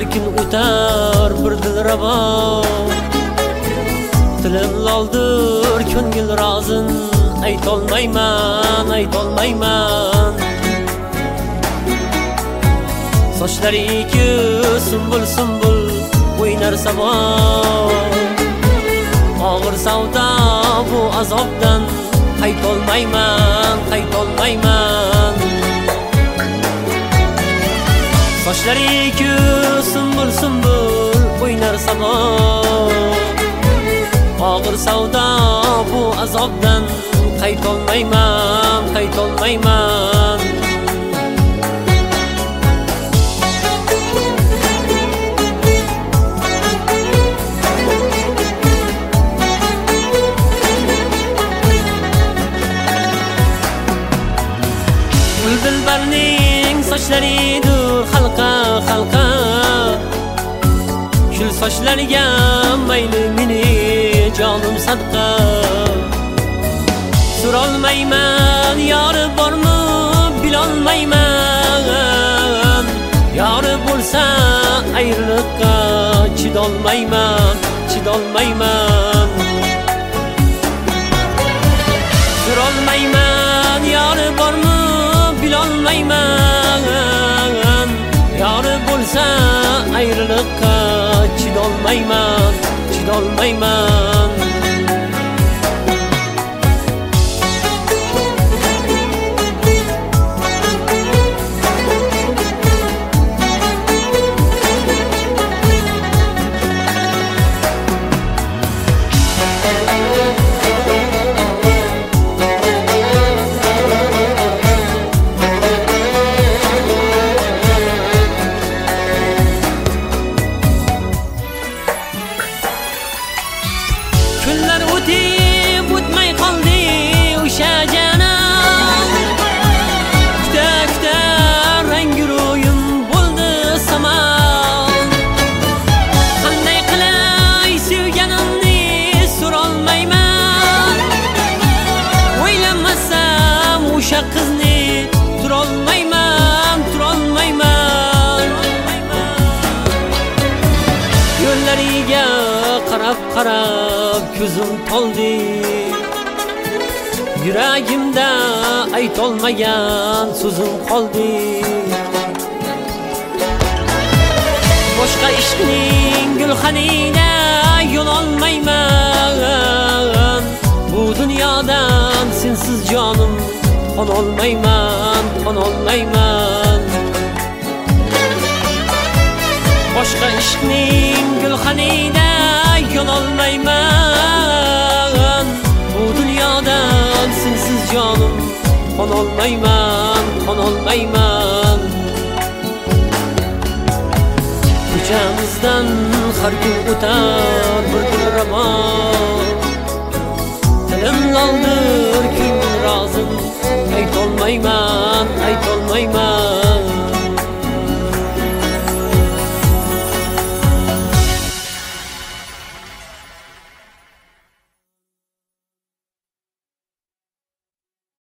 kun o'tar bir dilrabo. Tilim loldir ko'ngil rozin, aytolmayman, aytolmayman. Sochlari-ku sumbul sumbul o'ynar samo. Og'ir savdo bu azobdan qaytolmayman, qaytolmayman. Sochlari-ku sumbul sumbul o'ynar samo. Og'ir savdo bu azobdan qaytolmayman, qaytolmayman. Dilbarning sochlaridir halqa halqa. Kul sochlariga mayli meni jonim sadqa. Surolmayman yori bormi bilolmayman. Yori bo'lsa ayriliqqa chidolmayman, chidolmayman. Surolmayman yori bormi bilolmayman. Yori bo'lsa ayriliqqa chidolmayman, chidolmayman. Kunlar o'tib o'tmay qoldi o'sha janam. Kuta rangi ro'yim bo'ldi samon. Qanday qilay sevganimni so'rolmayman. O'ylamasam o'sha qizni turolmayman, turolmayman. Yo'llariga qarab ko'zim toldi. Yuragimda aytolmagan so'zim qoldi. Boshqa ishqning gulxanida yo'l olmayman. Bu dunyodan sensiz jonim qonolmayman, qonolmayman. Boshqa ishqning gulxanida yo'l olmayman. Bu dunyodan sensiz jonim qonolmayman, qonolmayman. Ko'chamizdan har kun o'tar bir dilrabo. Tilim loldir ko'ngil rozin, aytolmayman, aytolmayman.